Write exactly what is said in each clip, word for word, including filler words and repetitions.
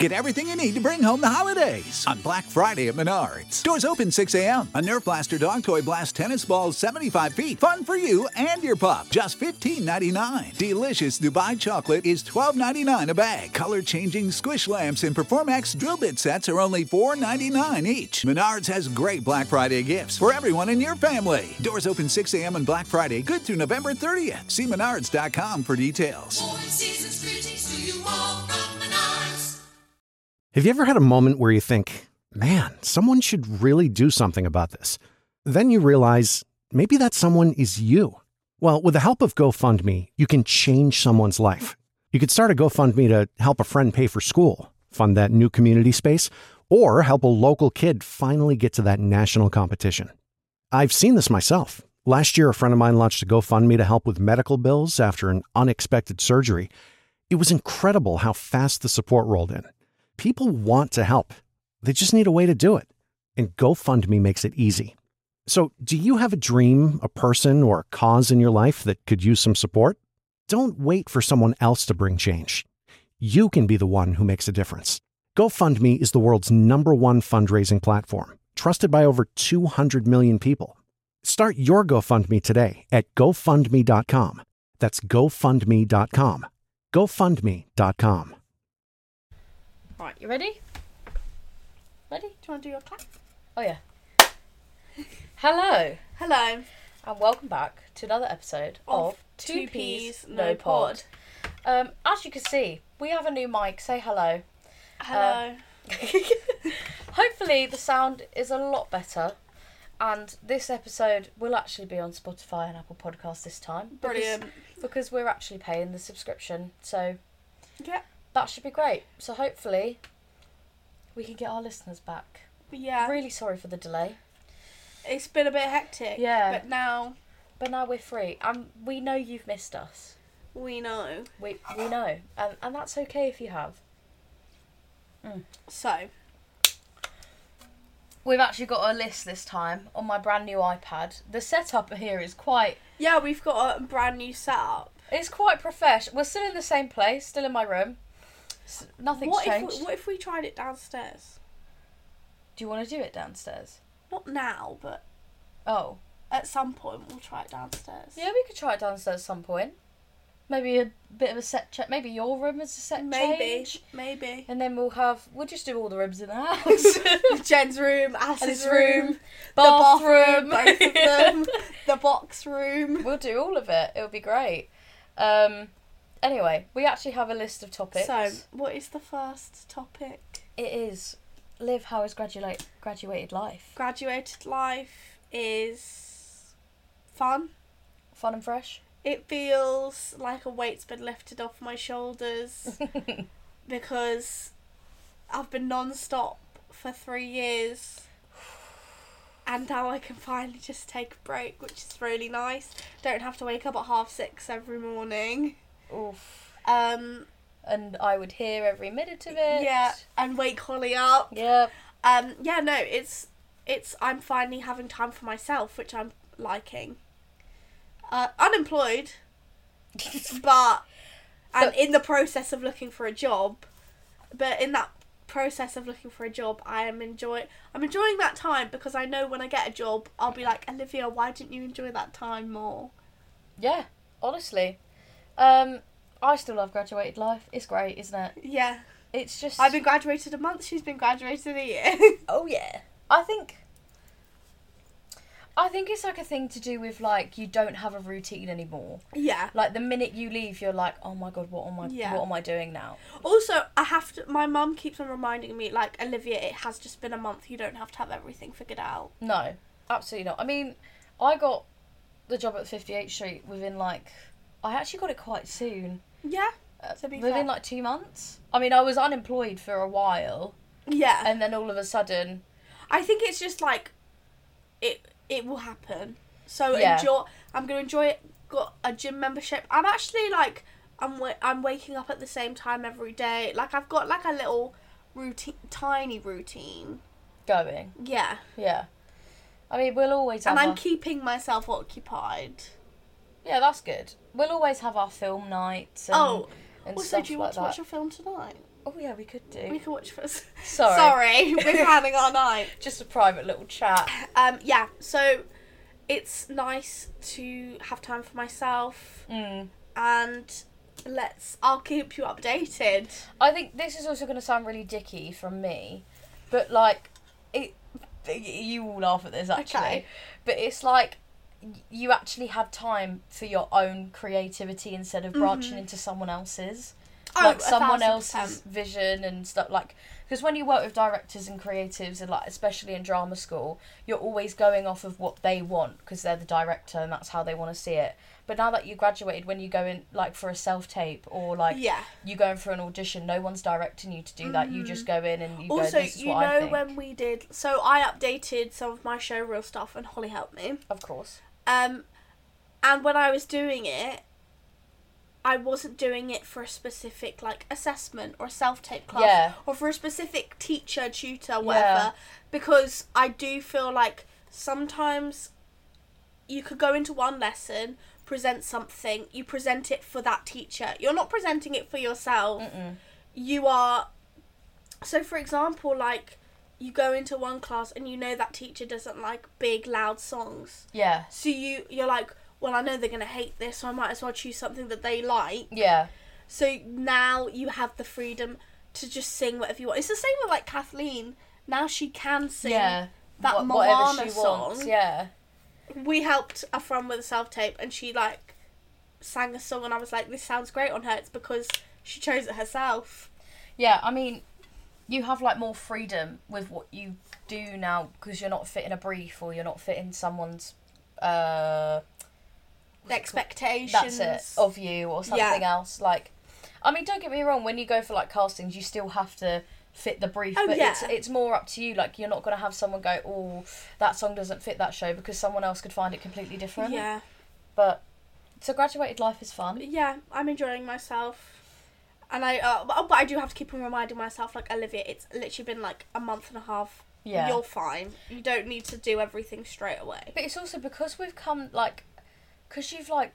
Get everything you need to bring home the holidays on Black Friday at Menards. Stores open six a.m. A Nerf Blaster dog toy blast tennis balls seventy-five feet. Fun for you and your pup. Just fifteen ninety-nine. Delicious Dubai chocolate is twelve ninety-nine a bag. Color-changing squish lamps and Performax drill bit sets are only four ninety-nine each. Menards has great Black Friday gifts for everyone in your family. Doors open six a.m. on Black Friday, good through November thirtieth. See menards dot com for details. Have you ever had a moment where you think, man, someone should really do something about this? Then you realize maybe that someone is you. Well, with the help of GoFundMe, you can change someone's life. You could start a GoFundMe to help a friend pay for school, fund that new community space, or help a local kid finally get to that national competition. I've seen this myself. Last year, a friend of mine launched a GoFundMe to help with medical bills after an unexpected surgery. It was incredible how fast the support rolled in. People want to help. They just need a way to do it. And GoFundMe makes it easy. So, do you have a dream, a person, or a cause in your life that could use some support? Don't wait for someone else to bring change. You can be the one who makes a difference. GoFundMe is the world's number one fundraising platform, trusted by over two hundred million people. Start your GoFundMe today at go fund me dot com. That's go fund me dot com. go fund me dot com. Right, you ready? Ready? Do you want to do your clap? Oh, yeah. Hello. Hello. And welcome back to another episode of, of Two Peas, No Pod. Um, as you can see, we have a new mic. Say hello. Hello. Um, hopefully the sound is a lot better. And this episode will actually be on Spotify and Apple Podcasts this time. Because, Brilliant. Because we're actually paying the subscription. So... yeah. That should be great. So hopefully we can get our listeners back. Yeah. Really sorry for the delay. It's been a bit hectic. Yeah. But now... But now we're free. And we know you've missed us. We know. We we know. And, and that's okay if you have. Mm. So... we've actually got a list this time on my brand new iPad. The setup here is quite... yeah, we've got a brand new setup. It's quite professional. We're still in the same place, still in my room. Nothing's what changed. If we, what if we tried it downstairs? Do you want to do it downstairs? Not now, but Oh. at some point we'll try it downstairs. Yeah, we could try it downstairs at some point. Maybe a bit of a set check. Maybe your room is a set Maybe. change. Maybe. And then we'll have... we'll just do all the rooms in the house. Jen's room, Alice's Alice's room, room, the bathroom. bathroom, both of them, the box room. We'll do all of it. It'll be great. Um... Anyway, we actually have a list of topics. So, what is the first topic? It is live how is graduate graduated life. Graduated life is fun. Fun and fresh. It feels like a weight's been lifted off my shoulders because I've been non-stop for three years and now I can finally just take a break, which is really nice. Don't have to wake up at half six every morning. Oof. Um, and I would hear every minute of it. Yeah, and wake Holly up. Yeah. Um, yeah, no, it's it's I'm finally having time for myself, which I'm liking. Uh, unemployed, but and in the process of looking for a job. But in that process of looking for a job, I am enjoy I'm enjoying that time because I know when I get a job, I'll be like, Olivia, why didn't you enjoy that time more? Yeah, honestly. Um, I still love graduated life. It's great, isn't it? Yeah. It's just... I've been graduated a month, she's been graduated a year. Oh, yeah. I think... I think it's like a thing to do with, like, you don't have a routine anymore. Yeah. Like, the minute you leave, you're like, oh my God, what am I, yeah. what am I doing now? Also, I have to... my mum keeps on reminding me, like, Olivia, it has just been a month. You don't have to have everything figured out. No, absolutely not. I mean, I got the job at fifty-eighth Street within, like... I actually got it quite soon. Yeah, uh, to be within fair. like two months. I mean, I was unemployed for a while. Yeah. And then all of a sudden... I think it's just like... It it will happen. So Yeah. enjoy... I'm going to enjoy it. Got a gym membership. I'm actually like... I'm wa- I'm waking up at the same time every day. Like, I've got like a little routine... Tiny routine. Going. Yeah. Yeah. I mean, we'll always have And I'm our... keeping myself occupied. Yeah, that's good. We'll always have our film nights and, Oh, and also, stuff do you like want to that. watch a film tonight? Oh yeah, we could do. We could watch first. Sorry. Sorry, we're planning our night. Just a private little chat. Um, yeah, so it's nice to have time for myself, Mm. and let's. I'll keep you updated. I think this is also going to sound really dicky from me, but like, it. You will laugh at this actually, Okay. but it's like you actually have time for your own creativity instead of branching into someone else's. Oh, Like a someone thousand else's percent. vision and stuff, like, because when you work with directors and creatives, and like especially in drama school, you're always going off of what they want because they're the director and that's how they want to see it. But now that you graduated, when you go in like for a self tape or like Yeah. you go in for an audition, no one's directing you to do that. You just go in and you Also, go, this is you what I know think. when we did, so I updated some of my showreel stuff, and Holly helped me. Of course. Um, and when I was doing it, I wasn't doing it for a specific like assessment or self-tape class, Yeah. or for a specific teacher, tutor, whatever, because I do feel like sometimes you could go into one lesson, present something, you present it for that teacher. You're not presenting it for yourself. Mm-mm. You are. So, for example, like you go into one class and you know that teacher doesn't like big, loud songs. Yeah. So you you're like, well, I know they're gonna hate this, so I might as well choose something that they like. Yeah. So now you have the freedom to just sing whatever you want. It's the same with like Kathleen. Now she can sing Yeah. that Wha- Moana whatever she song. wants. Yeah. We helped a friend with a self tape, and she like sang a song, and I was like, this sounds great on her. It's because she chose it herself. Yeah, I mean, you have like more freedom with what you do now because you're not fitting a brief or you're not fitting someone's uh The expectations. that's it of you or something Yeah. else. Like, I mean, don't get me wrong, when you go for like castings you still have to fit the brief, Oh, but yeah. it's it's more up to you. Like, you're not going to have someone go, oh, that song doesn't fit that show, because someone else could find it completely different. Yeah. But so graduated life is fun. Yeah, I'm enjoying myself. And I, uh, but but I do have to keep on reminding myself, like, Olivia, it's literally been like a month and a half. Yeah. You're fine. You don't need to do everything straight away. But it's also because we've come, like, because you've, like,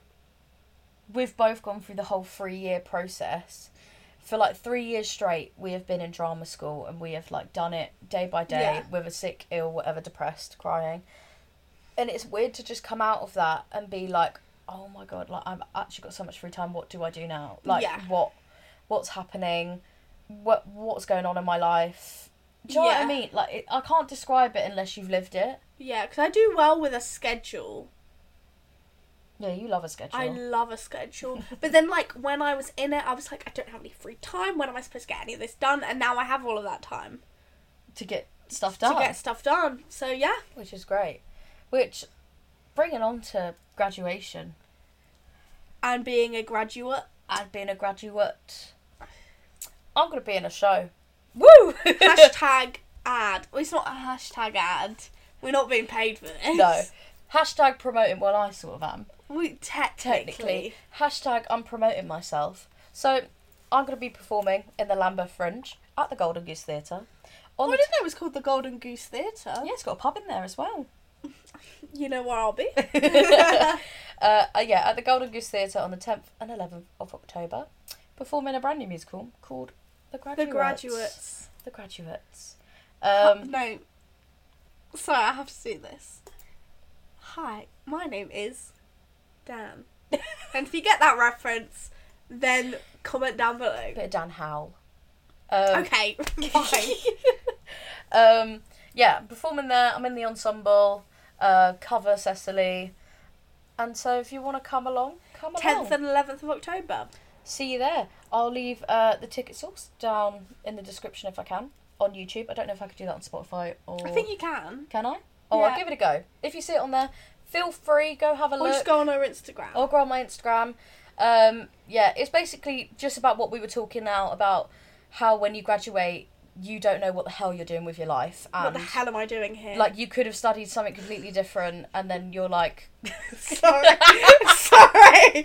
we've both gone through the whole three-year process. For, like, three years straight, we have been in drama school, and we have, like, done it day by day Yeah. with a sick, ill, whatever, depressed, crying. And it's weird to just come out of that and be like, oh, my God, like, I've actually got so much free time. What do I do now? Like, Yeah. what, what's happening? What, what's going on in my life? Do you know what I Yeah. mean? Like, it, I can't describe it unless you've lived it. Yeah, because I do well with a schedule. Yeah, you love a schedule. I love a schedule. But then, like, when I was in it, I was like, I don't have any free time. When am I supposed to get any of this done? And now I have all of that time to get stuff done. to get stuff done. So, yeah. Which is great. Which, bringing on to graduation And being a graduate. and being a graduate, I'm going to be in a show. Woo! Hashtag ad. Well, it's not a hashtag ad. We're not being paid for this. No. Hashtag promoting, well, I sort of am. We technically. Technically. Hashtag I'm promoting myself. So, I'm going to be performing in the Lambeth Fringe at the Golden Goose Theatre. Oh, On I the didn't know it was called the Golden Goose Theatre. Yeah, it's got a pub in there as well. You know where I'll be. uh, uh, yeah, at the Golden Goose Theatre on the tenth and eleventh of October, performing a brand new musical called The The Graduates. Graduates. The Graduates. Um, Um, no. Sorry, I have to do this. Hi, my name is Dan. And if you get that reference, then comment down below. bit of Dan Howell. Um, Okay, fine. um, yeah, performing there. I'm in the ensemble. Uh, cover Cecily. And so if you want to come along, come along. tenth and eleventh of October. See you there. I'll leave uh, the ticket source down in the description if I can on YouTube. I don't know if I could do that on Spotify or... I think you can. Can I? Oh, Yeah. I'll give it a go. If you see it on there, feel free, go have a Or look. just go on our Instagram. Or go on my Instagram. Um, yeah, it's basically just about what we were talking now about how when you graduate, you don't know what the hell you're doing with your life. And What the hell am I doing here? like, you could have studied something completely different, and then you're like... sorry. sorry.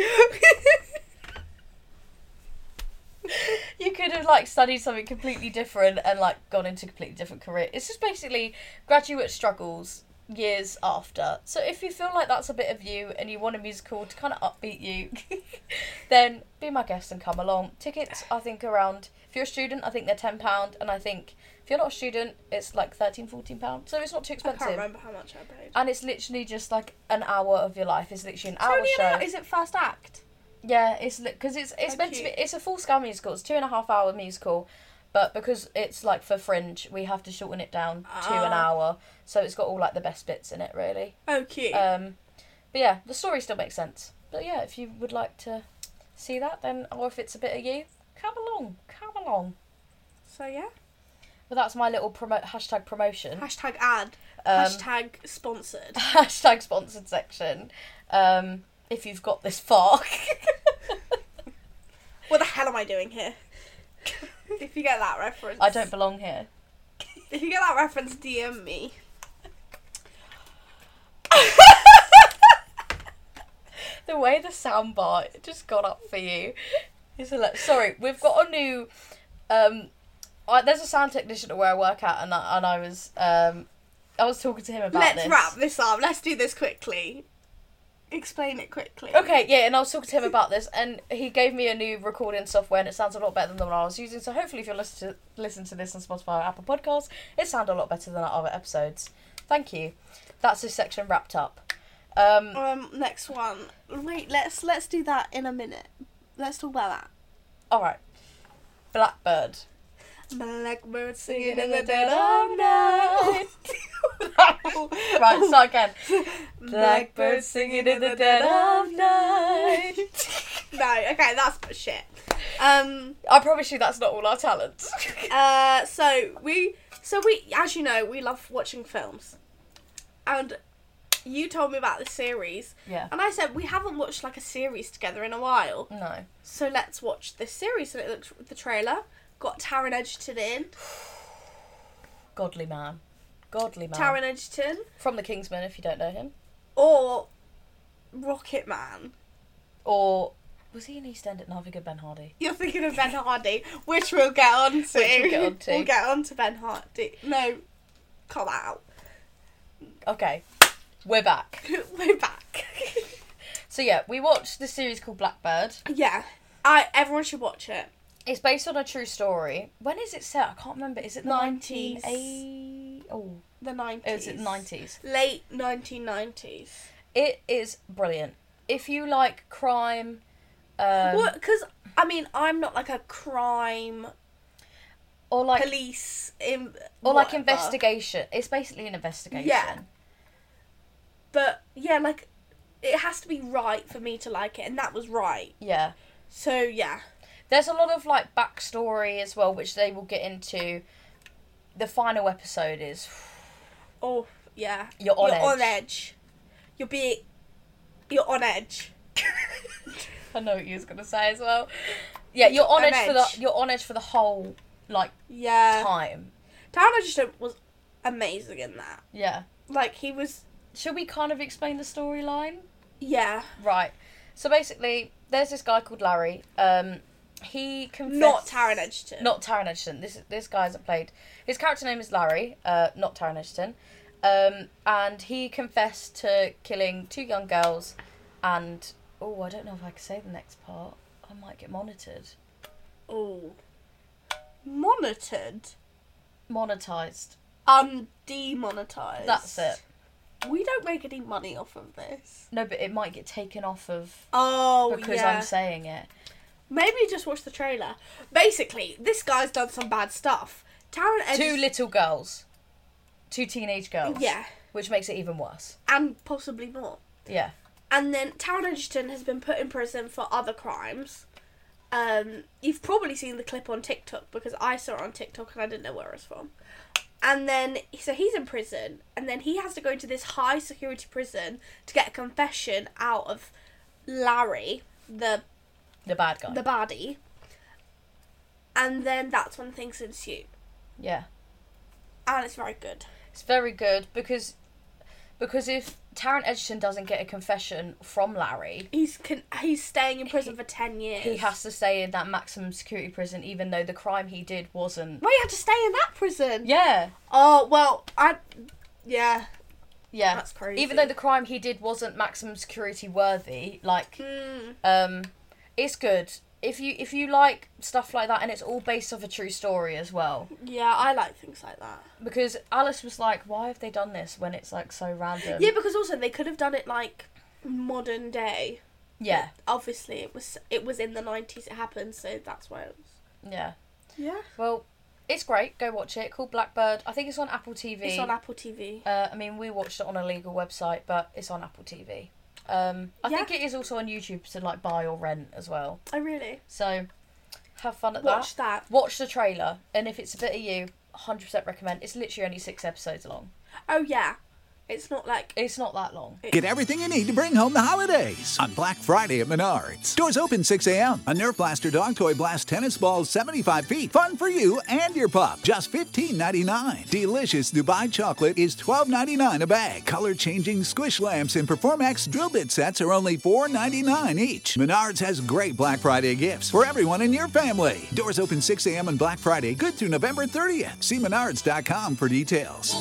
You could have, like, studied something completely different and, like, gone into a completely different career. It's just basically graduate struggles years after. So if you feel like that's a bit of you and you want a musical to kind of upbeat you, then be my guest and come along. Tickets, I think, around If you're a student, I think they're ten pounds, and I think if you're not a student, it's like thirteen, fourteen pounds. So it's not too expensive. I can't remember how much I paid. And it's literally just like an hour of your life. It's literally an hour Only show. an hour. Is it first act? Yeah, it's because it's it's How meant to cute. be. It's a full scale musical. It's two and a half hour musical, but because it's like for Fringe, we have to shorten it down to an Ah. hour. So it's got all like the best bits in it, really. Oh, cute. Um, but yeah, the story still makes sense. But yeah, if you would like to see that, then or if it's a bit of you, come along, come along. So yeah. But that's my little promo hashtag promotion. Hashtag ad. Um, Hashtag sponsored. hashtag sponsored section. Um, if you've got this far. What the hell am I doing here? If you get that reference. I don't belong here. If you get that reference, D M me. The way the soundbar just got up for you is hilarious. Sorry, we've got a new. Um, I, there's a sound technician at where I work at, and I, and I was um, I was talking to him about Let's this. wrap this up. Let's do this quickly. Explain it quickly. Okay, yeah, and I was talking to him about this, and he gave me a new recording software, and it sounds a lot better than the one I was using. So hopefully, if you listen to listen to this on Spotify or Apple Podcasts, it sounded a lot better than our other episodes. Thank you. That's this section wrapped up. Um, Um, next one. Wait, let's let's do that in a minute. Let's talk about that. all right, Blackbird. Blackbird singing in the dead of night. Right, start again. Blackbird singing in the dead of night. No, okay, that's shit. Um, I promise you, that's not all our talents. uh, so we, so we, as you know, we love watching films, and you told me about this series, Yeah. and I said we haven't watched like a series together in a while, No. so let's watch this series. And it looks the trailer got Taron Egerton in. Godly man. Godly man. Taron Egerton From The Kingsman, if you don't know him. or Rocket Man. Or was he in EastEnders? No, I think of Ben Hardy. You're thinking of Ben Hardy, which we'll get on to. Which we'll get on to. We'll get on to Ben Hardy. No, cut that out. Okay, we're back. We're back. So yeah, we watched this series called Blackbird. Yeah, I. Everyone should watch it. It's based on a true story. When is it set? I can't remember. Is it the nineties. nineteen eighties? Oh, The nineties. is it nineties? Late nineteen nineties. It is brilliant. If you like crime, um, Well, because I mean, I'm not like a crime or like police in or like whatever. investigation. It's basically an investigation. Yeah. But yeah, like it has to be right for me to like it, and that was right. Yeah. So yeah. There's a lot of like backstory as well, which they will get into. The final episode is Oh yeah. You're on You're edge. on edge. You're being. You're on edge. I know what you was gonna say as well. Yeah, you're on On edge, for the edge. you're on edge for the whole like Yeah. time. Taron Egerton was amazing in that. Yeah. Like he was. Should we kind of explain the storyline? Yeah. Right. So basically, there's this guy called Larry. Um, he confessed. Not Taron Egerton. Not Taron Egerton. This this guy hasn't played. His character name is Larry. Uh, not Taron Egerton. Um, and he confessed to killing two young girls, and oh, I don't know if I can say the next part. I might get monitored. Oh. Monitored. Monetized. Undemonetized. That's it. We don't make any money off of this. No, but it might get taken off of Oh, because yeah. I'm saying it. Maybe just watch the trailer. Basically, this guy's done some bad stuff. Taron Egerton. Two little girls. Two teenage girls. Yeah. Which makes it even worse. And possibly more. Yeah. And then Taron Egerton has been put in prison for other crimes. Um, you've probably seen the clip on TikTok because I saw it on TikTok and I didn't know where it was from. And then, so he's in prison, and then he has to go to this high security prison to get a confession out of Larry, the The bad guy. the baddie. And then that's when things ensue. Yeah. And it's very good. It's very good because because if Taron Egerton doesn't get a confession from Larry, He's con- he's staying in prison for ten years. he has to stay in that maximum security prison even though the crime he did wasn't. Well, you have to stay in that prison. Yeah. Oh, well, I... Yeah. Yeah. That's crazy. Even though the crime he did wasn't maximum security worthy, like Mm. um it's good. if you if you like stuff like that, and it's all based off a true story as well. Yeah, I like things like that. Because Alice was like, why have they done this when it's like so random? Yeah, because also they could have done it like modern day. Yeah. But obviously, it was it was in the nineties. It happened, so that's why it was. Yeah. Yeah. Well, it's great. Go watch it. Called Blackbird. I think it's on Apple T V. It's on Apple T V. Uh, I mean, we watched it on a legal website, but it's on Apple T V. Um, I Yeah. think it is also on YouTube to like buy or rent as well. Oh, really? So, have fun at Watch that. that. Watch the trailer, and if it's a bit of you, one hundred percent recommend. It's literally only six episodes long. Oh, yeah. It's not like... It's not that long. Get everything you need to bring home the holidays on Black Friday at Menards. Doors open six a.m. A Nerf Blaster Dog Toy Blast tennis ball seventy-five feet. Fun for you and your pup. Just fifteen ninety-nine. Delicious Dubai chocolate is twelve ninety-nine a bag. Color-changing squish lamps and Performax drill bit sets are only four ninety-nine each. Menards has great Black Friday gifts for everyone in your family. Doors open six a.m. on Black Friday. Good through November thirtieth. See menards dot com for details.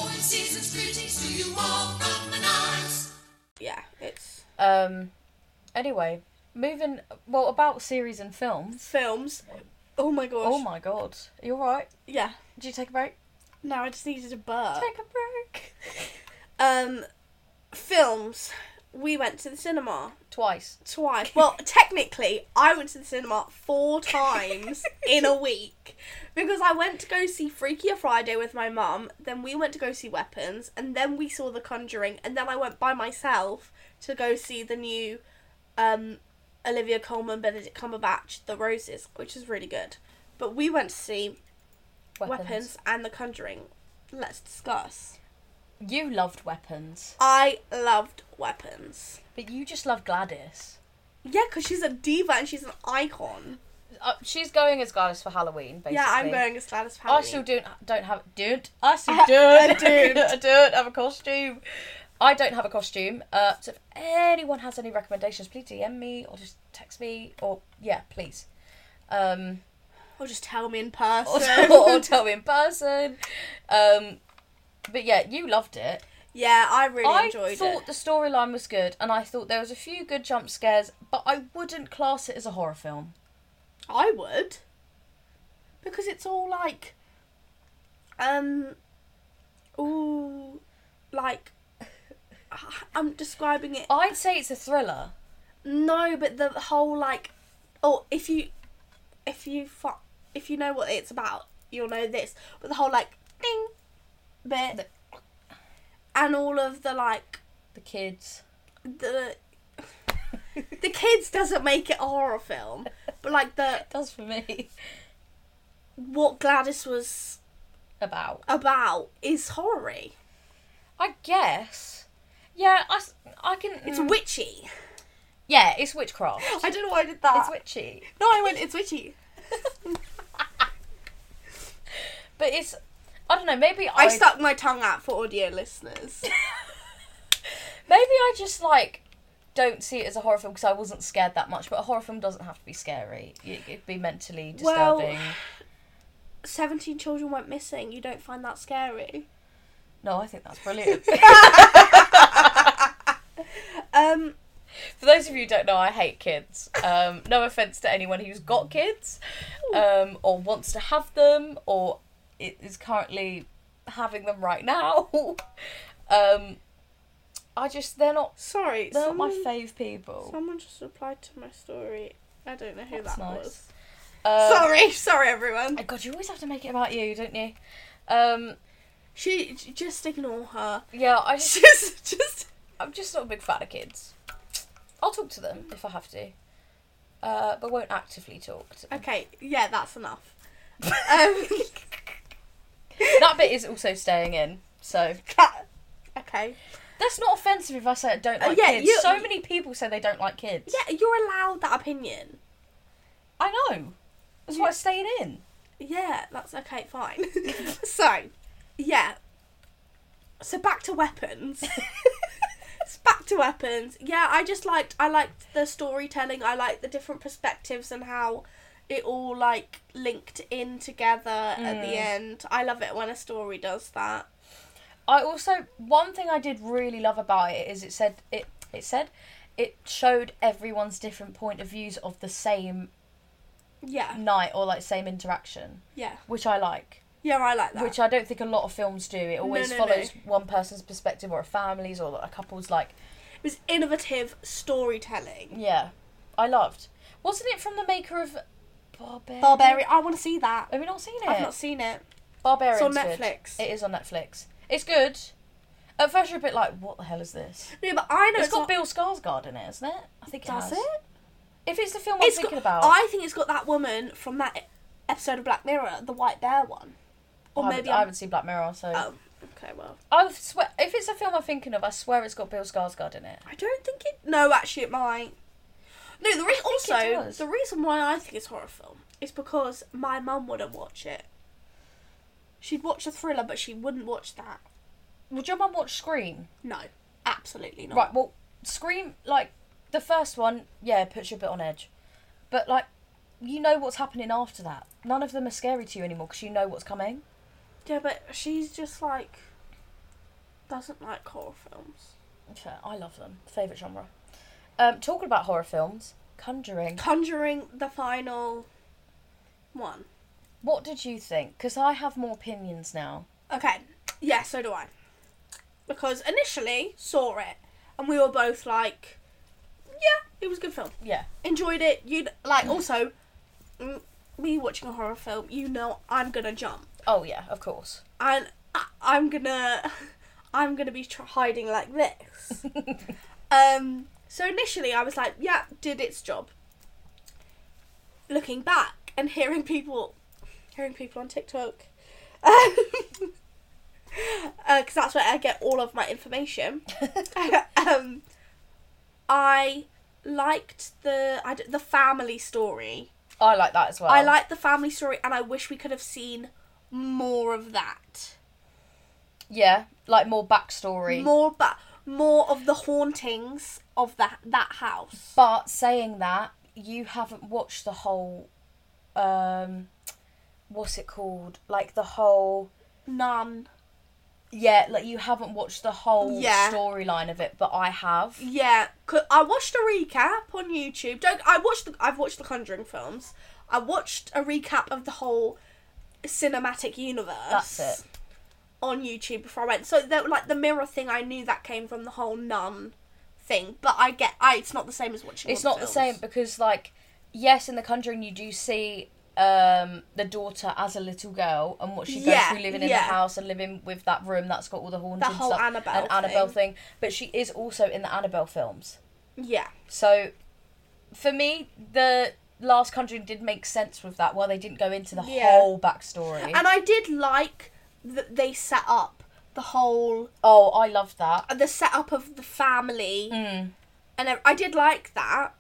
Yeah, it's... Um. Anyway, moving. Well, about series and films. Films. Oh, my gosh. Oh my god, are you alright? Yeah. Did you take a break? No, I just needed a burp. Take a break. Um, films. We went to the cinema Twice. twice. Well, technically, I went to the cinema four times in a week. Because I went to go see Freakier Friday with my mum, then we went to go see Weapons, and then we saw The Conjuring, and then I went by myself to go see the new um, Olivia Colman, Benedict Cumberbatch, The Roses, which is really good. But we went to see Weapons. Weapons and The Conjuring. Let's discuss. You loved Weapons, I loved Weapons. but you just love Gladys. Yeah, because she's a diva and she's an icon. Uh, she's going as Gladys for Halloween, basically. Yeah, I'm going as Gladys I Halloween. still don't don't have don't I still I- don't I don't. I don't have a costume. I don't have a costume. Uh, so if anyone has any recommendations, please D M me or just text me or yeah, please. Um, Or just tell me in or, person. or tell me in person. Um, but yeah, you loved it. Yeah, I really I enjoyed thought it. the storyline was good, and I thought there was a few good jump scares, but I wouldn't class it as a horror film. I would. Because it's all like... Um... Ooh... Like... I'm describing it... I'd say it's a thriller. No, but the whole like... Oh, if you... If you... Fu- if you know what it's about, you'll know this. But the whole like... Ding! Bit... The- and all of the like... The kids. The... the kids doesn't make it a horror film. But like the... It does for me. What Gladys was About. about is horror-y. I guess. Yeah, I, s- I can... It's mm, witchy. Yeah, it's witchcraft. I don't know why I did that. It's witchy. No, I went, it's witchy. But it's... I don't know, maybe I... I stuck my tongue out for audio listeners. Maybe I just, like, don't see it as a horror film because I wasn't scared that much. But a horror film doesn't have to be scary. It could be mentally Well- disturbing. seventeen children went missing. You don't find that scary? No, I think that's brilliant. Um, For those of you who don't know, I hate kids. Um, no offence to anyone who's got kids, um, or wants to have them, or is currently having them right now. um, I just, they're not, sorry. they're someone, not my fave people. Someone just replied to my story. I don't know who That's that nice. was. Uh, Sorry, sorry everyone. oh God, you always have to make it about you, don't you? Um, She, just ignore her. yeah, I just, Just, just. I'm just not a big fan of kids. I'll talk to them if I have to, uh, but won't actively talk to them. Okay, yeah, that's enough. um, That bit is also staying in, so okay. that's not offensive if I say I don't Uh, like yeah, kids. you- So many people say they don't like kids. Yeah, you're allowed that opinion. I know. That's why it's staying in. Yeah, that's okay, fine. So, yeah. So back to Weapons. It's back to Weapons. Yeah, I just liked, I liked the storytelling. I liked the different perspectives and how it all, like, linked in together at the end. I love it when a story does that. I also, one thing I did really love about it is it said it it said it showed everyone's different point of views of the same Yeah. night or like same interaction, Yeah. which I like. Yeah, I like that. Which I don't think a lot of films do. It always No, no, follows no. one person's perspective or a family's or a couple's like. It was innovative storytelling. Yeah, I loved. Wasn't it from the maker of Barbarian? Barbarian. I want to see that. Have you not seen it? I've not seen it. Barbarian's It's on good. Netflix. It is on Netflix. It's good. At first you're a bit like, what the hell is this? No, but I know It's it's, got not... Bill Skarsgård in it, isn't it? I think it Does has. it? If it's the film It's I'm thinking got... about. I think it's got that woman from that e- episode of Black Mirror, the white bear one. Or I haven't, maybe I I'm... haven't seen Black Mirror, so... Oh, okay, well. I swear, if it's a film I'm thinking of, I swear it's got Bill Skarsgård in it. I don't think it... No, actually, it might. No, the re- think also, it does. the reason why I think it's a horror film is because my mum wouldn't watch it. She'd watch a thriller, but she wouldn't watch that. Would your mum watch Scream? No, absolutely not. Right, well, Scream, like, the first one, yeah, puts you a bit on edge. But, like, you know what's happening after that. None of them are scary to you anymore because you know what's coming. Yeah, but she's just like... doesn't like horror films. Fair, I love them. Favourite genre. Um, talking about horror films, Conjuring. Conjuring, the final one. What did you think? Because I have more opinions now. Okay, yeah, so do I. Because initially, saw it, and we were both like, yeah, it was a good film. Yeah. Enjoyed it. You'd, like, also, mm, me watching a horror film, you know I'm gonna jump. Oh, yeah, of course. And I, I'm gonna, I'm gonna be tr- hiding like this. um, so initially I was like, yeah, did its job. Looking back and hearing people, hearing people on TikTok, because uh, that's where I get all of my information. um, I liked the I d- the family story. I like that as well. I like the family story, and I wish we could have seen more of that. Yeah, like more backstory. More, but more of the hauntings of that that house. But saying that, you haven't watched the whole, um, what's it called? Like the whole, None. yeah, like you haven't watched the whole Yeah. storyline of it, but I have. Yeah, 'cause I watched a recap on YouTube. Don't I watched? The, I've watched the Conjuring films. I watched a recap of the whole cinematic universe. That's it. On YouTube before I went. So that like the mirror thing, I knew that came from the whole nun thing. But I get, I it's not the same as watching. It's all not the films. same because, like, yes, in The Conjuring you do see um, the daughter as a little girl and what she goes Yeah, through living in yeah. the house and living with that room that's got all the haunted That whole stuff. Annabelle and Annabelle thing. thing. But she is also in the Annabelle films. Yeah. So, for me, the last Conjuring did make sense with that, while they didn't go into the Yeah. whole backstory. And I did like that they set up the whole oh, I loved that. the setup of the family, Mm. and ev- I did like that.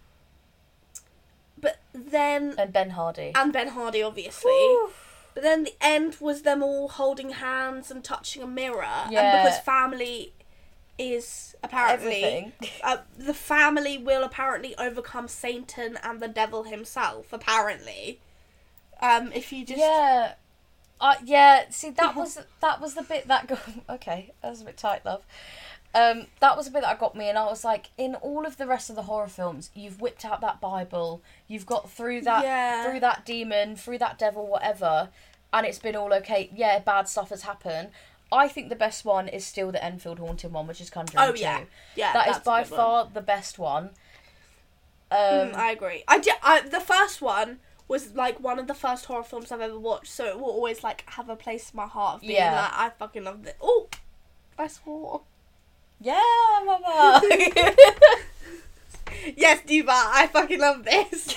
But then And Ben Hardy. and Ben Hardy, obviously. Whew. But then the end was them all holding hands and touching a mirror, and Yeah. because family is apparently Everything. uh, the family will apparently overcome Satan and the devil himself. Apparently, um, if you just Yeah. Uh, yeah, see, that was that was the bit that got... Okay, that was a bit tight, love. Um, that was a bit that got me, and I was like, in all of the rest of the horror films, you've whipped out that Bible, you've got through that Yeah. through that demon, through that devil, whatever, and it's been all okay. Yeah, bad stuff has happened. I think the best one is still the Enfield Haunted one, which is Conjuring Oh, two. yeah. Yeah, That is that's a by good one. far the best one. Um, Mm, I agree. I, di- I the first one was like one of the first horror films I've ever watched, so it will always like have a place in my heart of being Yeah. like, I fucking love it. Oh, I swore. yeah, mama. Yes, Diva, I fucking love this.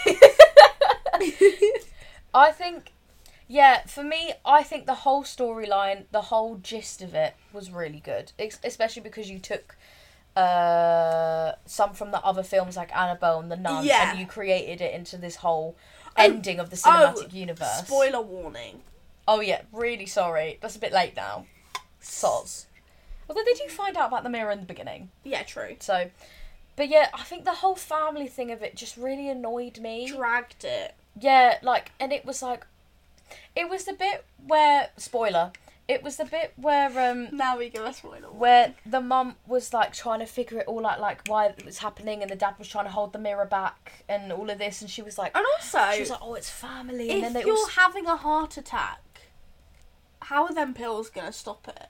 I think, yeah, for me, I think the whole storyline, the whole gist of it was really good. Ex- especially because you took uh, some from the other films like Annabelle and The Nun, Yeah. and you created it into this whole ending of the cinematic universe. Spoiler warning. Oh yeah, really sorry. That's a bit late now. Soz. Although they do find out about the mirror in the beginning. Yeah, true. So, but yeah, I think the whole family thing of it just really annoyed me. Dragged it. Yeah, like, and it was like, it was the bit where, spoiler, It was the bit where um Now we give a spoiler. where the mum was like trying to figure it all out, like why it was happening, and the dad was trying to hold the mirror back and all of this, and she was like, And also, she was like, oh, it's family, and if then they you're all. having a heart attack, how are them pills gonna stop it?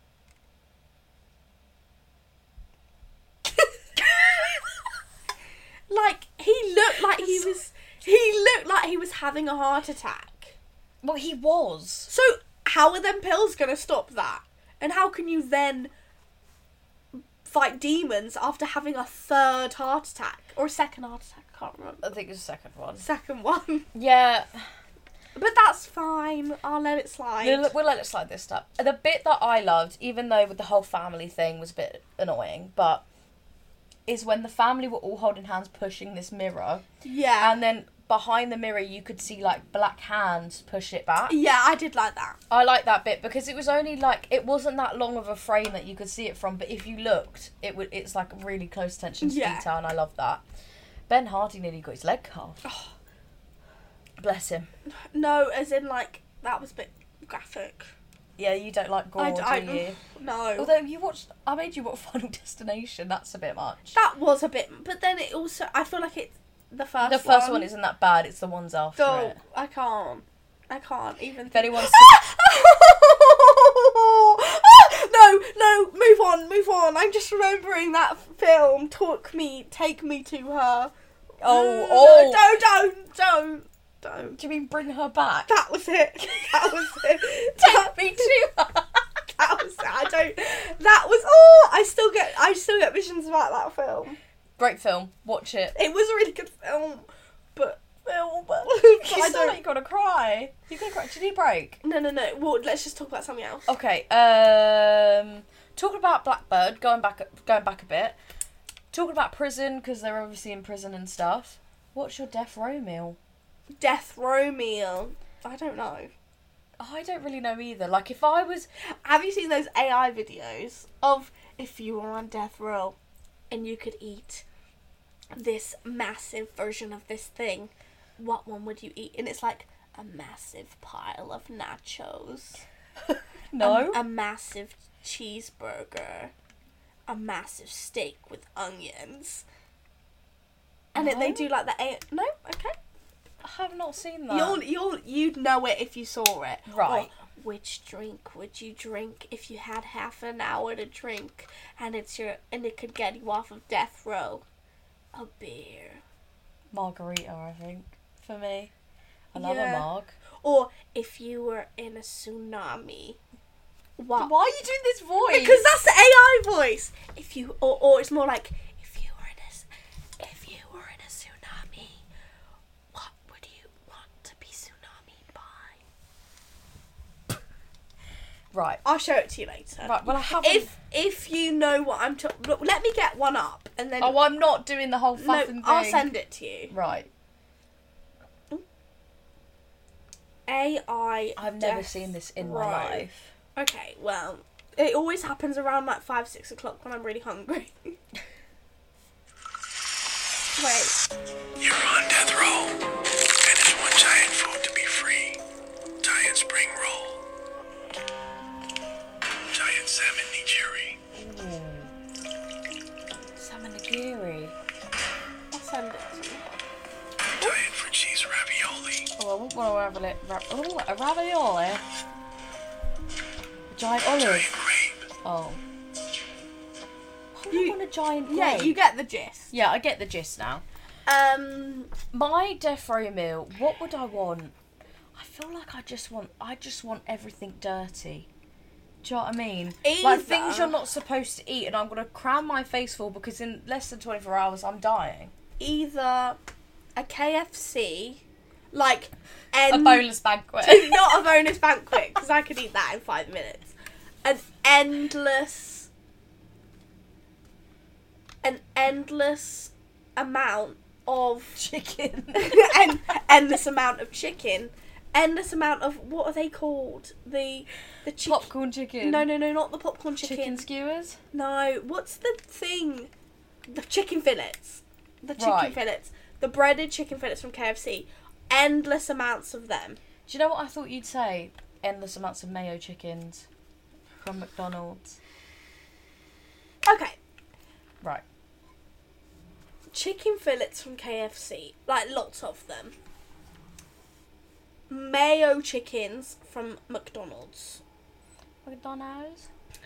Like, he looked like he was. He looked like he was having a heart attack. Well, he was. So how are them pills gonna stop that? And how can you then fight demons after having a third heart attack or a second heart attack? I can't remember. I think it was the second one. Second one. Yeah. But that's fine. I'll let it slide. We'll, we'll let it slide this time. The bit that I loved, even though with the whole family thing was a bit annoying, but is when the family were all holding hands pushing this mirror. Yeah. And then behind the mirror you could see like black hands push it back. Yeah, I did like that. I like that bit because it was only like, it wasn't that long of a frame that you could see it from, but if you looked, it would it's like really close attention to Yeah. detail, and I love that. Ben Hardy nearly got his leg cut off. Oh. Bless him. No, as in like that was a bit graphic. Yeah, you don't like gore, I, d- I- do you? No. Although you watched, I made you watch Final Destination. That's a bit much. That was a bit, but then it also, I feel like it's the first. The first one. one isn't that bad. It's the ones after So it. I can't. I can't even. If anyone's no, no, move on, move on. I'm just remembering that film. Talk me, take me to her. oh No, oh, don't, don't, don't, don't. do you mean bring her back? That was it. That was it. Take me to her. That was it. I don't. That was. Oh, I still get. I still get visions about that film. Great film. Watch it. It was a really good film, but film. But, You I sound don't. like you gotta cry. You gonna cry? Do you need a break? No, no, no. Well, let's just talk about something else. Okay. Um, talking about Blackbird, going back, going back a bit. Talking about prison because they're obviously in prison and stuff. What's your death row meal? Death row meal. I don't know. I don't really know either. Like if I was, Have you seen those A I videos of if you were on death row and you could eat this massive version of this thing, what one would you eat? And it's like a massive pile of nachos. no. A, a massive cheeseburger. A massive steak with onions. And it, they No. do like the A No? Okay. I have not seen that. You'll you'll you'd know it if you saw it. Right. Or, which drink would you drink if you had half an hour to drink and it's your and it could get you off of death row? A beer. Margarita, I think, for me. I love Yeah. a marg. Or if you were in a tsunami. What? Why are you doing this voice? Because that's the A I voice. If you or, or it's more like if you were in a s- if you were in a tsunami, what would you want to be tsunami by? right. I'll show it to you later. Right. Well, I haven't. If if you know what I'm talking, let me get one up and then. oh, I'm not doing the whole no, fucking thing. I'll send it to you. Right. A I. I've never death seen this in my row. life. Okay, well, it always happens around like five, six o'clock when I'm really hungry. Wait. You're on death row. Finish one giant food to be free. Giant spring roll. Giant salmon nigiri. Salmon nigiri. I'll send it to you. Giant for cheese ravioli. Oh, I wouldn't want a ravioli. Ra- oh, a ravioli. Giant olive. Giant grape. Oh. I You- want a giant Yeah, grape. you get the gist. Yeah, I get the gist now. Um, My death row meal, what would I want? I feel like I just want I just want everything dirty. Do you know what I mean? Like Either- things you're not supposed to eat and I'm gonna cram my face full because in less than twenty four hours I'm dying. either a K F C, like A en- boneless banquet. not a bonus banquet because I could eat that in five minutes. An endless, an endless amount of Chicken. en- endless amount of chicken, endless amount of what are they called? The the chicken. Popcorn chicken. No, no, no, not the popcorn chicken. Chicken skewers? No, what's the thing? The chicken fillets. The chicken Right. fillets. The breaded chicken fillets from K F C. Endless amounts of them. Do you know what I thought you'd say? endless amounts of mayo chickens from McDonald's. Okay. Right. Chicken fillets from K F C. Like, lots of them. Mayo chickens from McDonald's. McDonald's?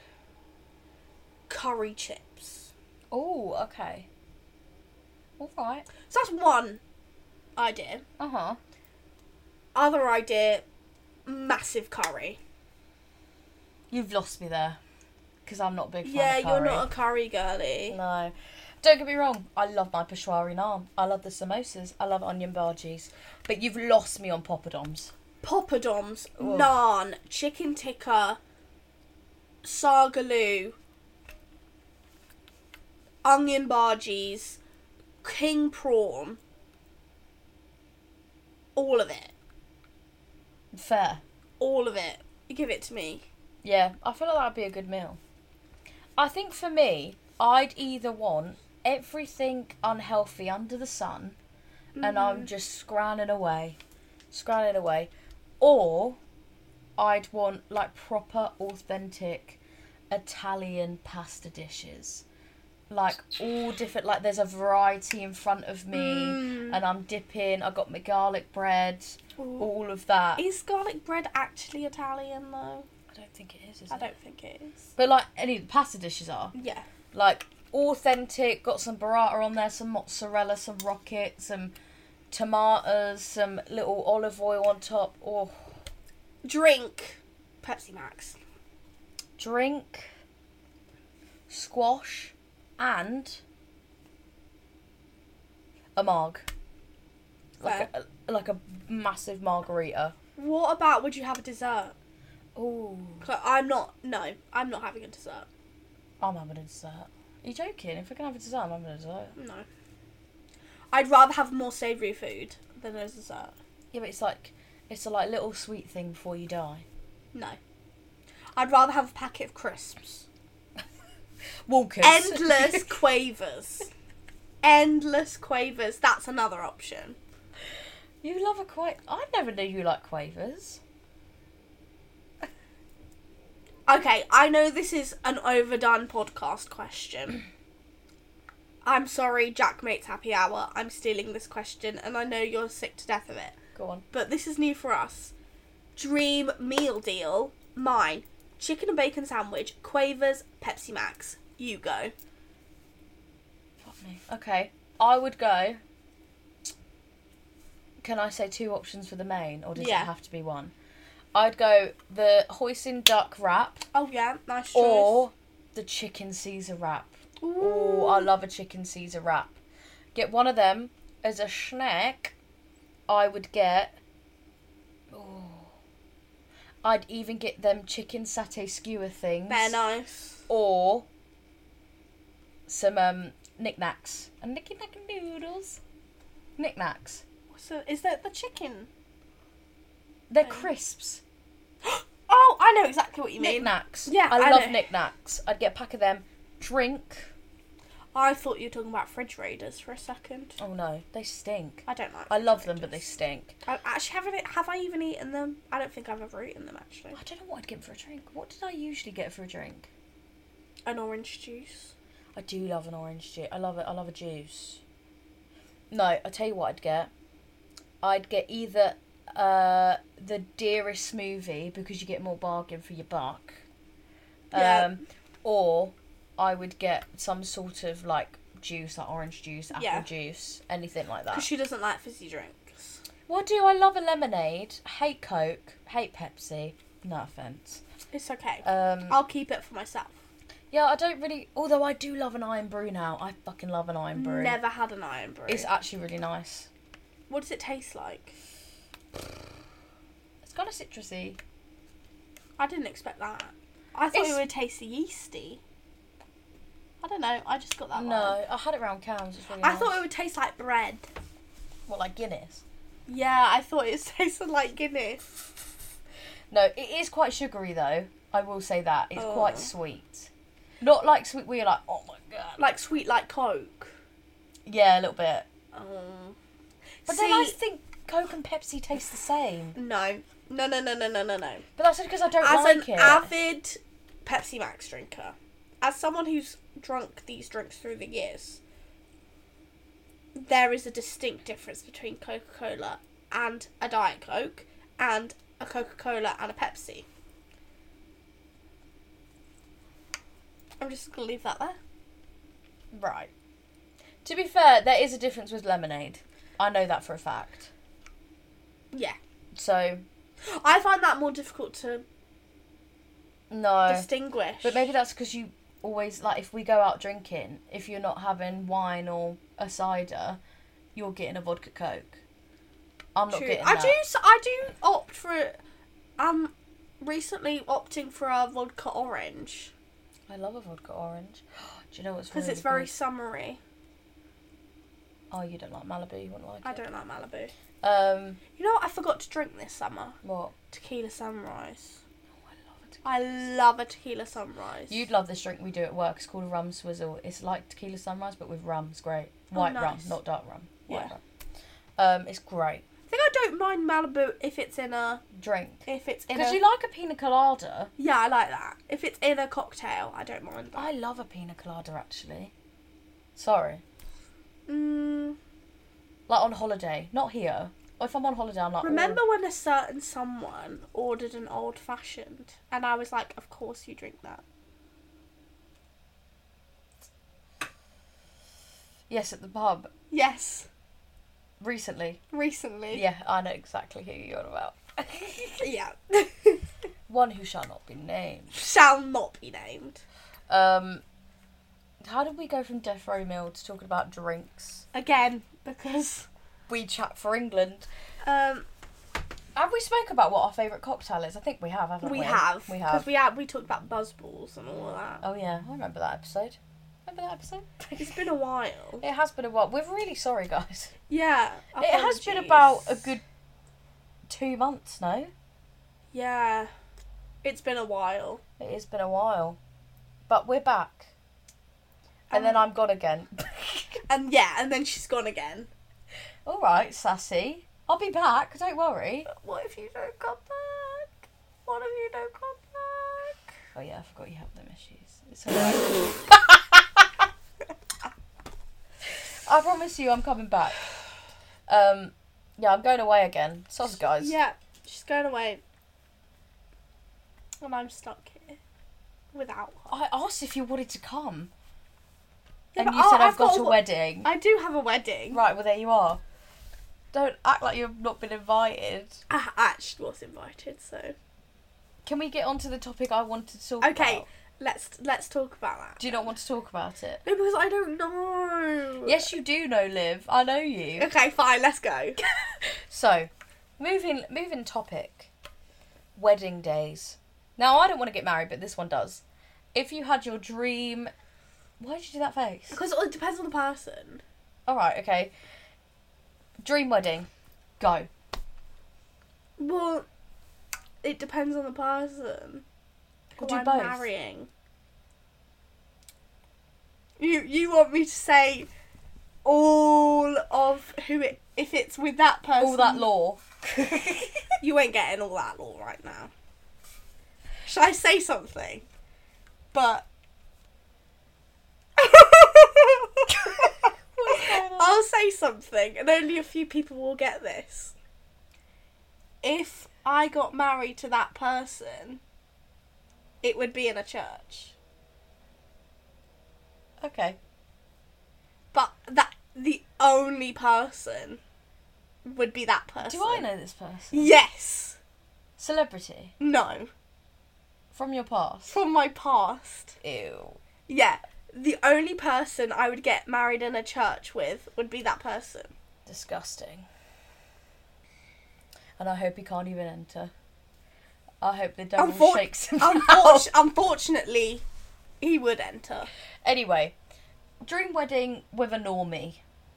Curry chips. Oh, okay. Alright. So that's one idea. Uh-huh. Other idea, massive curry. You've lost me there. Because I'm not a big fan Yeah, of curry. you're not a curry girly. No. Don't get me wrong, I love my peshwari naan. I love the samosas. I love onion bhajis. But you've lost me on poppadoms. Poppadoms, Oh. naan, chicken tikka, sagaloo, onion bhajis, king prawn. All of it. Fair. All of it. Give it to me. Yeah, I feel like that'd be a good meal. I think for me, I'd either want everything unhealthy under the sun, mm-hmm. and I'm just scranning away, scranning away, or I'd want like proper, authentic Italian pasta dishes. Like all different, like there's a variety in front of me, mm. and I'm dipping. I got my garlic bread, Ooh. all of that. Is garlic bread actually Italian though? I don't think it is. is I it? don't think it is. But like any pasta dishes are. Yeah. Like authentic. Got some burrata on there, some mozzarella, some rocket, some tomatoes, some little olive oil on top. Oh. Drink. Pepsi Max. Drink. Squash. And a marg. Like a, like a massive margarita. What about, would you have a dessert? Ooh. I'm not, no, I'm not having a dessert. I'm having a dessert. Are you joking? If we're going to have a dessert, I'm having a dessert. No. I'd rather have more savoury food than a dessert. Yeah, but it's like, it's a like little sweet thing before you die. No. I'd rather have a packet of crisps. Walkers. Endless quavers. Endless quavers. That's another option. You love a quaver? I never knew you like quavers. Okay, I know this is an overdone podcast question. I'm sorry, Jackmate's Happy Hour. I'm stealing this question, and I know you're sick to death of it. Go on. But this is new for us. Dream meal deal. Mine. Chicken and bacon sandwich, Quavers, Pepsi Max. You go. Fuck me. Okay. I would go... Can I say two options for the main, or does yeah. it have to be one? I'd go the hoisin duck wrap. Oh yeah, nice choice. Or the chicken Caesar wrap. Ooh. Oh, I love a chicken Caesar wrap. Get one of them as a snack. I would get... Oh... I'd even get them chicken satay skewer things. They're nice. Or some um, knickknacks. And knicky knack noodles. Knickknacks. So is that the chicken? They're Oh. crisps. Oh, I know exactly what you mean. Knickknacks. Yeah, I, I love know. knickknacks. I'd get a pack of them. Drink. I thought you were talking about fridge raiders for a second. Oh no, they stink. I don't like I fridge love them, but they raiders. stink. I actually haven't. Have I even eaten them? I don't think I've ever eaten them actually. I don't know what I'd get for a drink. What did I usually get for a drink? An orange juice. I do love an orange juice. I love it. I love a juice. No, I tell you what I'd get. I'd get either uh, the dearest smoothie because you get more bargain for your buck. Yeah. Um, or I would get some sort of like juice, like orange juice, apple Yeah. juice, anything like that. Because she doesn't like fizzy drinks. What do I love a lemonade? Hate Coke. Hate Pepsi. No offence. It's okay. Um, I'll keep it for myself. yeah, I don't really. Although I do love an iron brew now. I fucking love an iron brew. Never had an iron brew. It's actually really nice. What does it taste like? It's kind of citrusy. I didn't expect that. I thought It's- it would taste yeasty. I don't know. I just got that. No, vibe. I had it round cans. It's really I nice. thought it would taste like bread. What, like Guinness? Yeah, I thought it tasted like Guinness. No, it is quite sugary though. I will say that it's Oh. quite sweet. Not like sweet where you're like, oh my god. Like sweet like Coke. Yeah, a little bit. Oh. But See, then I think Coke and Pepsi taste the same. no, No, no, no, no, no, no, no. But that's because I don't As like an it. avid Pepsi Max drinker, as someone who's drunk these drinks through the years, there is a distinct difference between Coca-Cola and a Diet Coke and a Coca-Cola and a Pepsi. I'm just going to leave that there. Right. To be fair, there is a difference with lemonade. I know that for a fact. Yeah. So, I find that more difficult to no. distinguish. But maybe that's because you always, like, if we go out drinking, if you're not having wine or a cider, you're getting a vodka Coke. I'm not True. getting I that. do. I do opt for. I'm recently opting for a vodka orange I love a vodka orange. Do you know what's because really it's very good? summery. Oh, you don't like Malibu? You wouldn't like I it? don't like Malibu. Um, You know what I forgot to drink this summer? what? Tequila Sunrise. Oh, I love it. I love a tequila sunrise. You'd love this drink we do at work. It's called a rum swizzle. It's like tequila sunrise, but with rum. It's great. White rum, nice. not dark rum. White Yeah. rum. Um, it's great. I think I don't mind Malibu if it's in a Drink. if it's in Because a you like a pina colada. yeah, I like that. If it's in a cocktail, I don't mind that. I love a pina colada, actually. Sorry. Mm, Like on holiday. Not here. Or if I'm on holiday, I'm like, remember "Oh, when a certain someone ordered an old fashioned, and I was like, "Of course you drink that." yes, at the pub. Yes, Recently. recently. Yeah, I know exactly who you're on about. Yeah. One who shall not be named. Shall not be named. Um, how did we go from Death Row Meal to talking about drinks? Again, because We chat for England. um Have we spoke about what our favourite cocktail is? I think we have, haven't we? we have We because have. we had we talked about buzzballs and all of that. Oh yeah, I remember that episode. Remember that episode? It's been a while. It has been a while. We're really sorry, guys. Yeah. It has been apologies. about a good two months now. Yeah. It's been a while. It has been a while. But we're back. And then Um, I'm gone again. And yeah, and then she's gone again. Alright, sassy. I'll be back, don't worry. What if you don't come back? What if you don't come back? Oh yeah, I forgot you have them issues. It's alright. I promise you I'm coming back. Um, yeah, I'm going away again. Soz, guys. Yeah, she's going away. And I'm stuck here. Without her. I asked if you wanted to come. Yeah, and but- you oh, said I've, I've got, got a a- wedding. I do have a wedding. Right, well there you are. Don't act like you've not been invited. I actually was invited, so. Can we get on to the topic I wanted to talk Okay, about? let's let's talk about that. Do you not want to talk about it? No, because I don't know. Yes, you do know, Liv. I know you. Okay, fine, let's go. So, moving moving topic. Wedding days. Now, I don't want to get married, but this one does. If you had your dream... Why did you do that face? Because it depends on the person. Alright, okay. Dream wedding. Go. Well, it depends on the person. We'll who do I'm both. marrying. You you want me to say all of who it if it's with that person? All that law. You ain't getting all that law right now. Should I say something? But I'll say something, and only a few people will get this. If I got married to that person, it would be in a church. Okay. But that the only person would be that person. Do I know this person? Yes. Celebrity. No. From your past. From my past. Ew. Yeah. The only person I would get married in a church with would be that person. Disgusting. And I hope he can't even enter. I hope the devil Unfor- shakes him unfor- Unfortunately, he would enter. Anyway, dream wedding with a normie.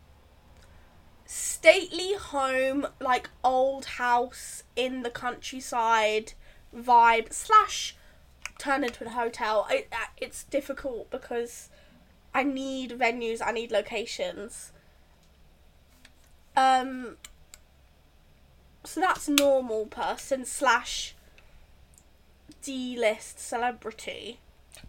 Stately home, like old house in the countryside vibe slash turn into a hotel. It, it's difficult because I need venues, I need locations. Um, So that's normal person slash D-list celebrity.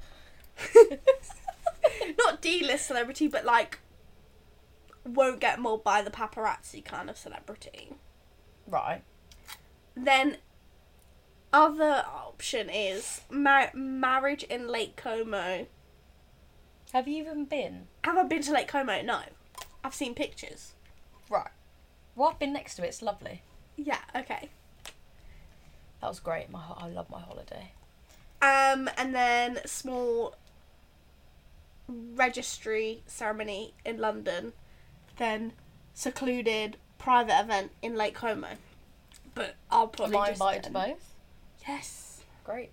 Not D-list celebrity, but like won't get mauled by the paparazzi kind of celebrity. Right. Then other option is mar- marriage in Lake Como. Have you even been? Have I been to Lake Como? No. I've seen pictures. Right. Well, I've been next to it. It's lovely. Yeah, okay. That was great. My ho- I love my holiday. Um, and then small registry ceremony in London. Then secluded private event in Lake Como. But I'll probably Am I just... invited to both? Yes. Great.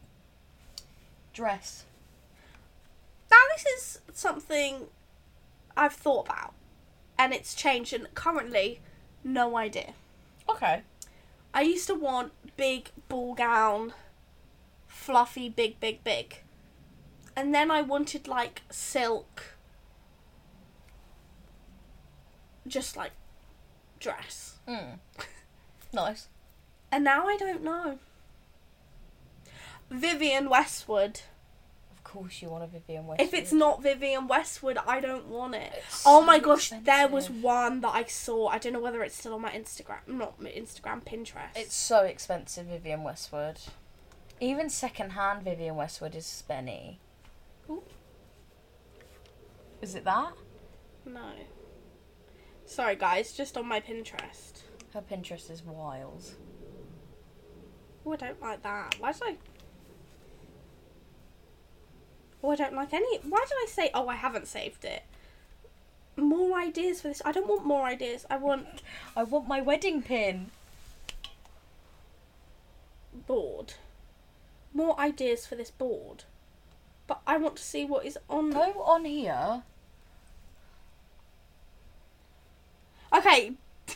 Dress. Now this is something I've thought about. And it's changed, and currently, no idea. Okay. I used to want big ball gown, fluffy, big, big, big. And then I wanted, like, silk, just, like, dress. Mm. Nice. And now I don't know. Vivienne Westwood. Of course you want a Vivienne Westwood. If it's not Vivienne Westwood, I don't want it. It's Oh so my gosh, there was expensive. one that I saw. I don't know whether it's still on my Instagram. Not my Instagram, Pinterest. It's so expensive, Vivienne Westwood. Even second-hand Vivienne Westwood is spenny. Ooh. Is it that? No. Sorry guys, just on my Pinterest. Her Pinterest is wild. Oh, I don't like that. Why did I... Oh, I don't like any... Why did I say... Oh, I haven't saved it. More ideas for this. I don't want more ideas. I want... I want my wedding pin. board. More ideas for this board. But I want to see what is on... Go on here. Okay.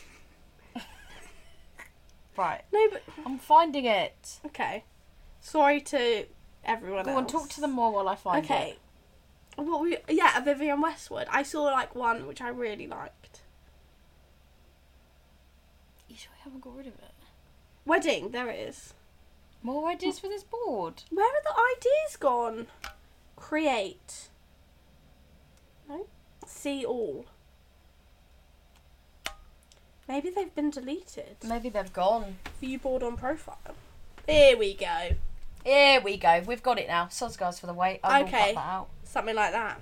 Right. No, but... I'm finding it. Okay. Sorry to everyone Go else. on, talk to them more while I find Okay. it. What we... Yeah, a Vivienne Westwood. I saw, like, one which I really liked. You sure you haven't got rid of it? Wedding. There it is. More ideas for this board. Where are the ideas gone? Create. No? See all. Maybe they've been deleted. Maybe they've gone. View board on profile. Here we go. Here we go. We've got it now. Soz guys for the wait. I will Okay. cut that out. Something like that.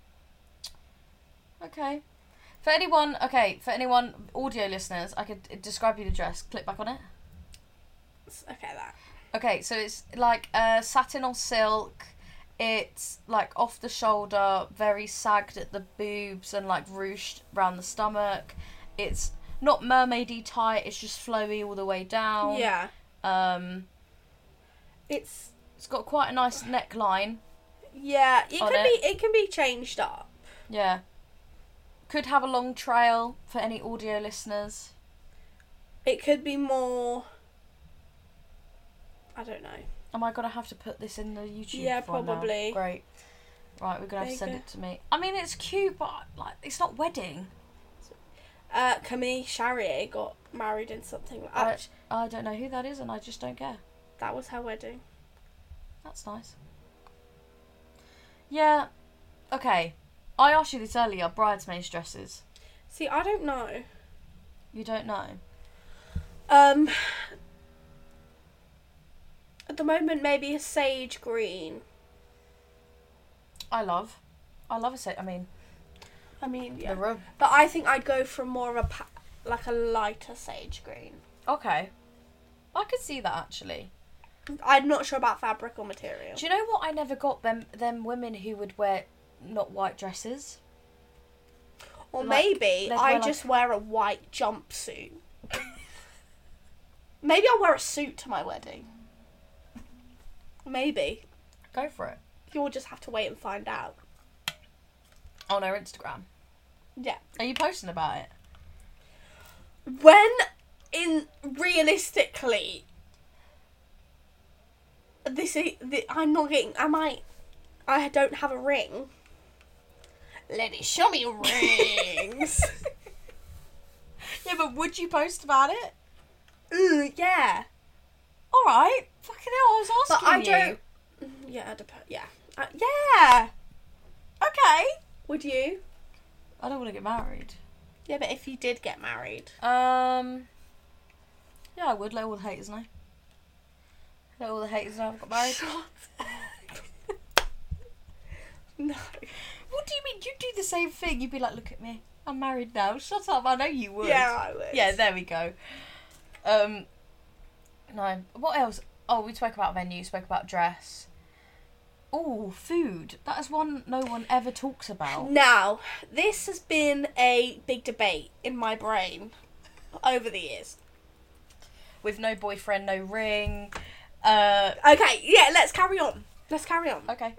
Okay. For anyone, okay, for anyone, audio listeners, I could describe you the dress. Click back on it. Okay, that. Okay, so it's like uh, satin or silk. It's like off the shoulder, very sagged at the boobs and like ruched around the stomach. It's not mermaidy tight. It's just flowy all the way down. Yeah. Um, It's... it's got quite a nice neckline. Yeah, it On can it. be it can be changed up. Yeah. Could have a long trail for any audio listeners. It could be more... I don't know. Am I gonna have to put this in the YouTube? Yeah, one now? probably. Great. Right, we're gonna have There to send you it to me. I mean, it's cute, but like, it's not wedding. Uh, Camille Charrier got married in something like I, that. I don't know who that is, and I just don't care. That was her wedding. That's nice. Yeah. Okay. I asked you this earlier. Bridesmaids dresses. See, I don't know. You don't know. Um, at the moment, maybe a sage green. I love. I love a set. I mean, I mean, yeah. the room. But I think I'd go for more of a pa- like a lighter sage green. Okay. I could see that actually. I'm not sure about fabric or material. Do you know what I never got? Them them women who would wear not white dresses. Or like, maybe they'd I wear, just like- wear a white jumpsuit. Maybe I'll wear a suit to my wedding. Maybe. Go for it. You'll just have to wait and find out. On our Instagram. Yeah. Are you posting about it? When in realistically this is the, I'm not getting am I I don't have a ring. Lenny, show me rings. Yeah, but would you post about it? Ooh, yeah. All right. Fucking hell, I was But asking I you. don't. Yeah, dep- yeah, uh, yeah. Okay. Would you? I don't want to get married. Yeah, but if you did get married, Um. Yeah, I would. Let all the haters know. Let all the haters know I've got married. no. What do you mean? You'd do the same thing. You'd be like, look at me. I'm married now. Shut up. I know you would. Yeah, I would. Yeah, there we go. Um. No. What else? Oh, we spoke about venue. Spoke about dress. Oh, food. That is one no one ever talks about. Now, this has been a big debate in my brain over the years. With no boyfriend, no ring. Uh. Okay, yeah, let's carry on. Let's carry on. Okay.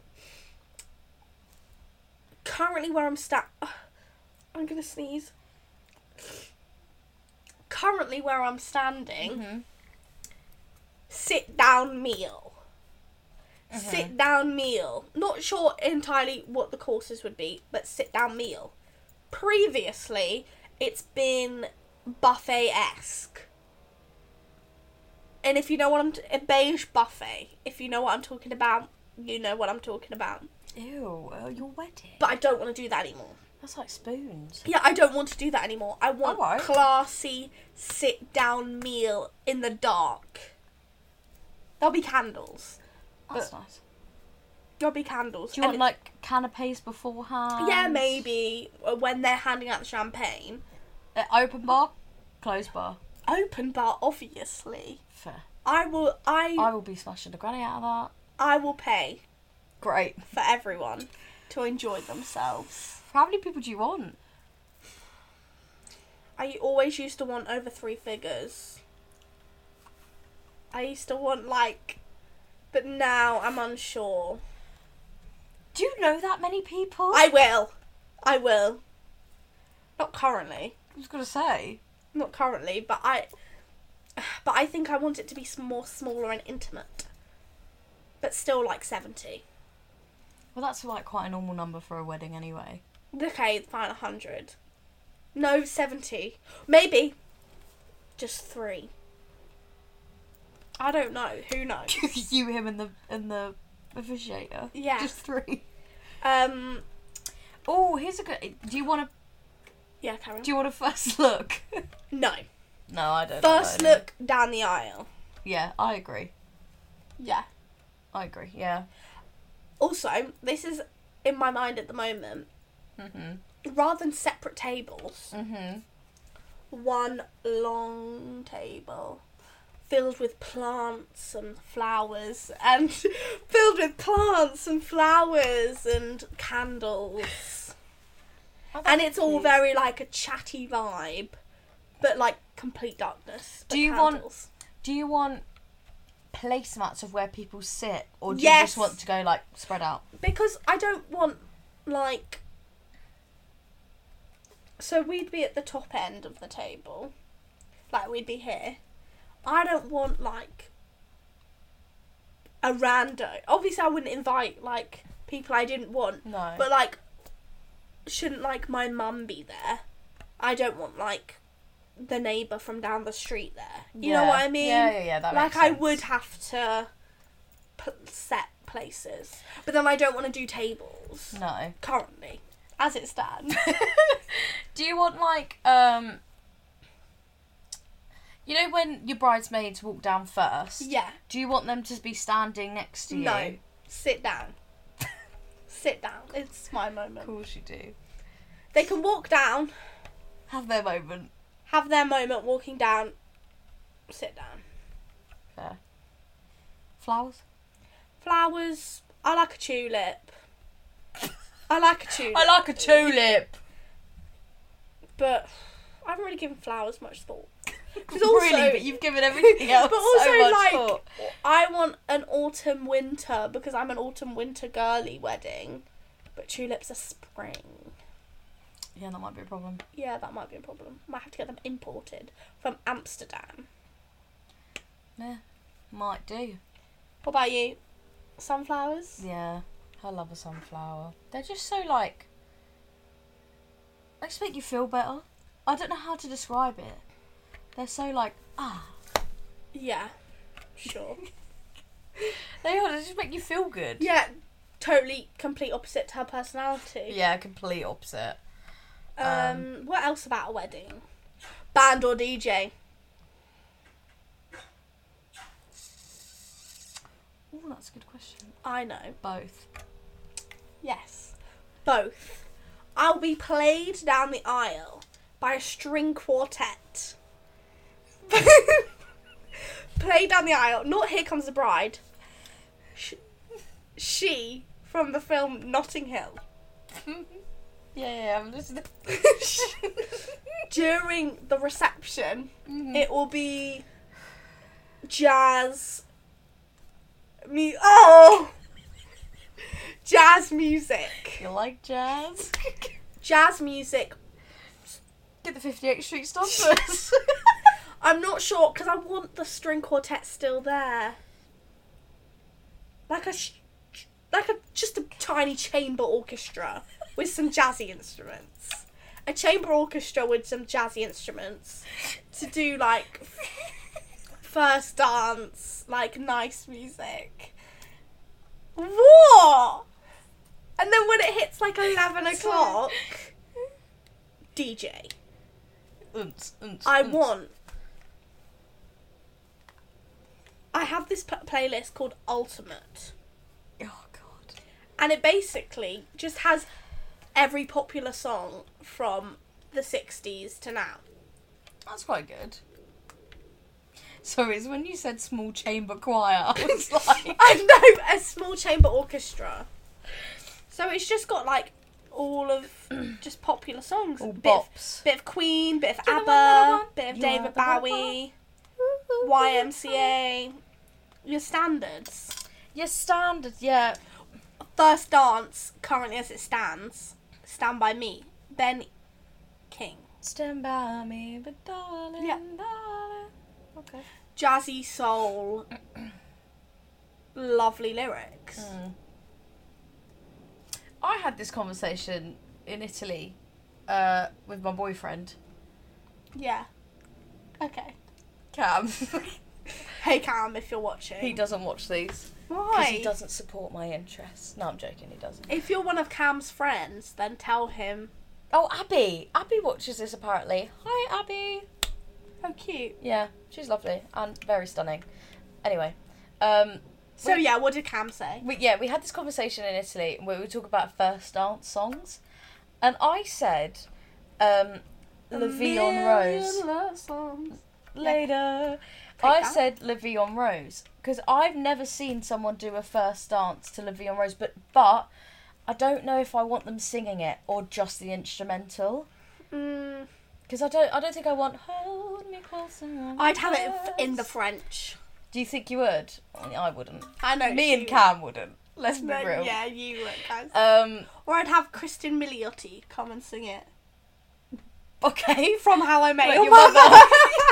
Currently where I'm sta- I'm gonna sneeze. Currently where I'm standing, Mm-hmm. sit down meal. Mm-hmm. Sit down meal. Not sure entirely what the courses would be, but sit down meal. Previously, it's been buffet-esque. And if you know what I'm... T- a beige buffet. If you know what I'm talking about, you know what I'm talking about. Ew. Uh, your wedding. But I don't want to do that anymore. That's like spoons. Yeah, I don't want to do that anymore. I want Alright. classy sit-down meal in the dark. There'll be candles. That's But- nice. There'll be candles. Do you And want like canapes beforehand? Yeah, maybe uh, when they're handing out the champagne. Uh, open bar, closed bar. Open bar, obviously. Fair. I will. I. I will be smashing the granny out of that. I will pay Great. for everyone to enjoy themselves. How many people do you want? I always used to want over three figures. I used to want like, but now I'm unsure. Do you know that many people? I will. I will. Not currently. I was gonna say. Not currently, but I. But I think I want it to be more smaller and intimate. But still like seventy. Well, that's like quite a normal number for a wedding anyway. Okay, fine, one hundred. No, seventy. Maybe. Just three. I don't know. Who knows? You, him, and the and the officiator. Yeah. Just three. Um. Oh, here's a good. Do you want to? Yeah, carry on. Do you want a first look? No. No, I don't. First know, no. look down the aisle. Yeah, I agree. Yeah. I agree. Yeah. Also, this is in my mind at the moment. Mhm. Rather than separate tables, Mhm. one long table filled with plants and flowers and filled with plants and flowers and candles. Oh, And that's it's all cute. very like a chatty vibe, but like complete darkness. but Do you want- candles. Do you want placemats of where people sit, or do you Yes. just want to go like spread out? Because I don't want like. So we'd be at the top end of the table, like we'd be here. I don't want like a rando. Obviously, I wouldn't invite like people I didn't want. No. But like, shouldn't like my mum be there? I don't want like the neighbour from down the street there. You know Yeah. what I mean? Yeah, yeah, yeah. That Like makes I sense. would have to p- set places, but then I don't want to do tables No. currently, as it stands. Do you want like um? You know when your bridesmaids walk down first? Yeah. Do you want them to be standing next to you? No. Sit down. Sit down. It's my moment. Of course you do. They can walk down, Have their moment. have their moment walking down, sit down. Fair. Flowers? Flowers. I like a tulip. I like a tulip. I like a tulip. But I haven't really given flowers much thought. 'Cause also- really, but you've given everything else But also, so much like, thought. I want an autumn winter because I'm an autumn winter girly wedding. But tulips are spring. Yeah, that might be a problem. Yeah, that might be a problem. Might have to get them imported from Amsterdam. Yeah, might do. What about you? Sunflowers? Yeah, I love a sunflower. They're just so like. They just make you feel better. I don't know how to describe it. They're so like ah. Yeah. Sure. They are, they just make you feel good. Yeah, totally complete opposite to her personality. Yeah, complete opposite. Um, Um, what else about a wedding? Band or D J? Oh, that's a good question. I know. Both. Yes. Both. I'll be played down the aisle by a string quartet. Played down the aisle, not Here Comes the Bride. She, she from the film Notting Hill. Yeah, yeah, I'm listening. During the reception, Mhm. it will be jazz. Me oh, jazz music. You like jazz? Jazz music. Get the fifty-eighth Street Stompers. I'm not sure because I want the string quartet still there. Like a, sh- like a just a tiny chamber orchestra with some jazzy instruments. A chamber orchestra with some jazzy instruments to do like first dance, like nice music. What? And then when it hits like eleven o'clock, D J. Unts, unts, I unts. want. I have this p- playlist called Ultimate, Oh god. and it basically just has every popular song from the sixties to now. That's quite good. Sorry, it's when you said small chamber choir, I was like... I know, a small chamber orchestra. So it's just got like all of just popular songs. All bit of, bops. bit of Queen, bit of Give 'em ABBA, another one. bit of You are David the one. Bowie, Y M C A, your standards. Your standard, yeah. First Dance, currently as it stands, Stand By Me, Ben King. Stand by me, but darling, Yeah. darling. Okay. Jazzy soul, lovely lyrics. Mm. I had this conversation in Italy uh, with my boyfriend, Yeah. Okay. Cam. Hey Cam, if you're watching. He doesn't watch these. Because Why? he doesn't support my interests. No, I'm joking, he doesn't. If you're one of Cam's friends, then tell him. Oh, Abby! Abby watches this apparently. Hi, Abby! How cute. Yeah, she's lovely and very stunning. Anyway, um, So we, yeah, what did Cam say? we, yeah, we had this conversation in Italy where we talk about first dance songs. And I said, um, La Vie en Rose. Later. Take I that. said La Vie en Rose because I've never seen someone do a first dance to La Vie en Rose, but but I don't know if I want them singing it or just the instrumental. Mm, Because I don't, I don't think I want hold me closer. I'd have it in the French. Do you think you would? I wouldn't. I know. Me she and Cam wouldn't. Let's be would. real. Yeah, you would, guys. Um. Or I'd have Kristen Milioti come and sing it. Okay. From How I Met Like Your your Mother. mother.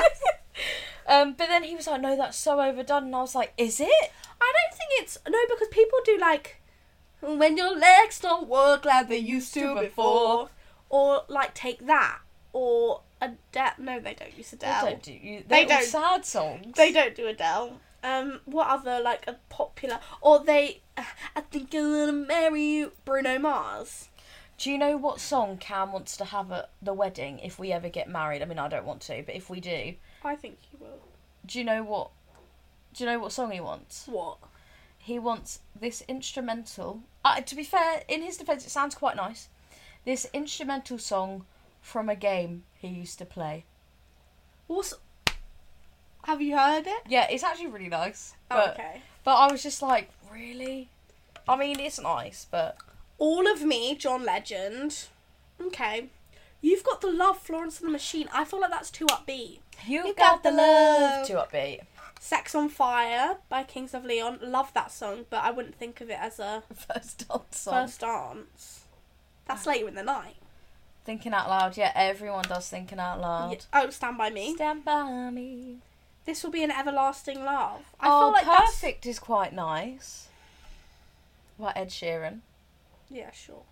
um. But then he was like, "No, that's so overdone," and I was like, "Is it?" I don't think it's... No, because people do like... When your legs don't work like they used to before. Or like Take That. Or Adele. No, they don't use Adele. They don't do. You, They they're all don't. sad songs. They don't do Adele. Um, what other like a popular? Or they, I think I'm gonna marry you, Bruno Mars. Do you know what song Cam wants to have at the wedding if we ever get married? I mean, I don't want to, but if we do, I think he will. do you know what? Do you know what song he wants? What? He wants this instrumental. Uh, to be fair, in his defence, it sounds quite nice. This instrumental song from a game he used to play. What's? Have you heard it? Yeah, it's actually really nice. Oh, But, okay. but I was just like, really? I mean, it's nice, but All of Me, John Legend. Okay. You've got the love, Florence and the Machine. I feel like that's too upbeat. you You got, got the the love. love. Too upbeat. Sex on Fire by Kings of Leon. Love that song, but I wouldn't think of it as a First dance song. first dance. That's later in the night. Thinking out loud. Yeah, everyone does thinking out loud. Yeah. Oh, Stand By Me. Stand by me. This will be an everlasting love. I oh, feel like that's... Perfect is quite nice. What, Ed Sheeran? Yeah, sure.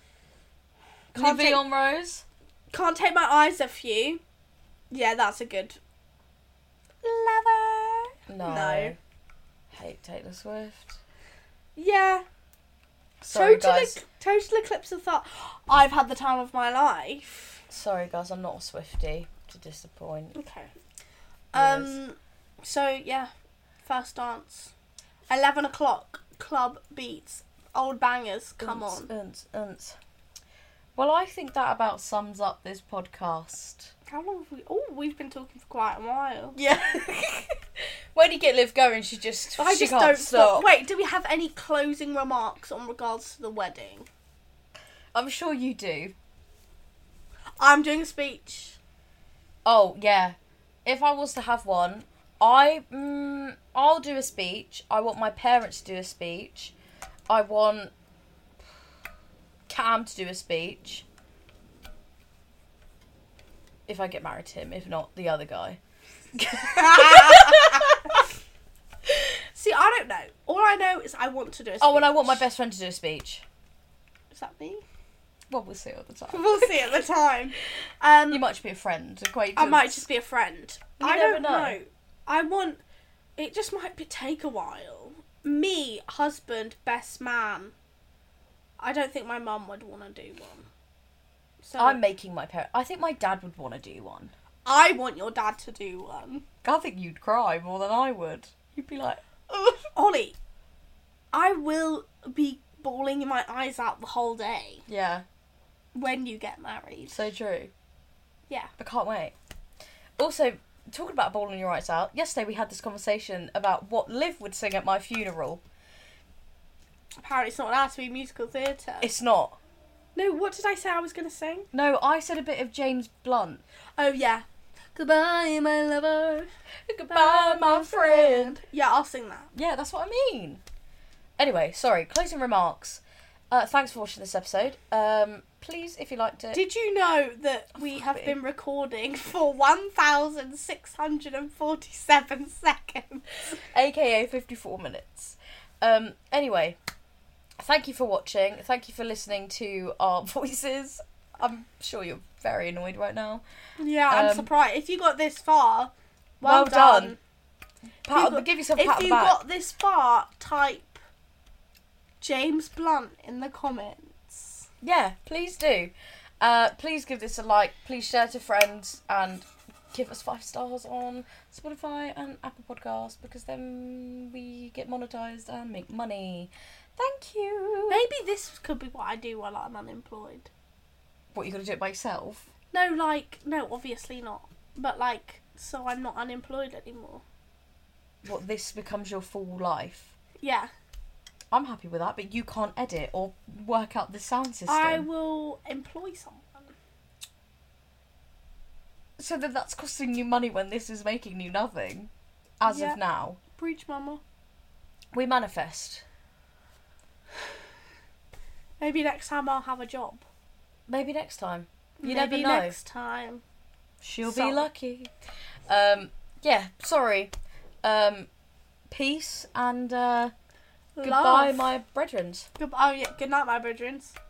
La Can't Vie take, en Rose? can't take my eyes off you. Yeah, that's a good. Lover. No. No. Hate Taylor Swift. Yeah. Sorry, total, guys. ec- total eclipse of thought. I've had the time of my life. Sorry, guys. I'm not a Swiftie. To disappoint. Okay. Yes. Um. So yeah, first dance, eleven o'clock. Club beats, old bangers. Come Unts, on. unts, unts. Well, I think that about sums up this podcast. How long have we? Oh, we've been talking for quite a while. Yeah. When you get Liv going, she just I she just can't don't stop. stop. Wait, do we have any closing remarks on regards to the wedding? I'm sure you do. I'm doing a speech. Oh yeah. If I was to have one, I mm, I'll do a speech. I want my parents to do a speech. I want Cam to do a speech. If I get married to him, if not the other guy. See, I don't know. All I know is I want to do a speech. Oh, and I want my best friend to do a speech. Is that me? Well, we'll see at the time. We'll see at the time. Um, You might just be a friend, acquaintance. I might just be a friend. You I never don't know. know. I want. It just might be take a while. Me, husband, best man. I don't think my mum would want to do one. So I'm making my parents. I think my dad would want to do one. I want your dad to do one. I think you'd cry more than I would. You'd be like, Ollie, I will be bawling my eyes out the whole day yeah, when you get married. so true. Yeah. I can't wait. Also, talking about bawling your eyes out, yesterday we had this conversation about what Liv would sing at my funeral. Apparently it's not allowed to be musical theatre. It's not. No, what did I say I was going to sing? No, I said a bit of James Blunt. Oh, yeah. Goodbye, my lover. Goodbye, my friend. Yeah, I'll sing that. Yeah, that's what I mean. Anyway, sorry, closing remarks. Uh, thanks for watching this episode. Um, please, if you liked it... Did you know that we fuck have me. been recording for one thousand six hundred forty-seven seconds? A K A fifty-four minutes. Um, anyway, thank you for watching. Thank you for listening to our voices. I'm sure you're very annoyed right now. Yeah, I'm Um, surprised. If you got this far, well well, done. done. Pat, You got- give yourself a If pat on the you back. got this far, type James Blunt in the comments. Yeah, please do. Uh, please give this a like. Please share to friends and give us five stars on Spotify and Apple Podcasts because then we get monetized and make money. Thank you. Maybe this could be what I do while I'm unemployed. What, you got to do it by yourself? No, like, no, obviously not. But, like, so I'm not unemployed anymore. What, this becomes your full life? Yeah. I'm happy with that, but you can't edit or work out the sound system. I will employ someone. So then that's costing you money when this is making you nothing. As Yeah. of now. Preach, mama. We manifest. Maybe next time I'll have a job. Maybe next time. You Maybe never know. next time. She'll So- be lucky. Um, yeah, sorry. Um, peace and uh, goodbye, Love. my brethren. Good- oh, yeah. Good night, my brethrens.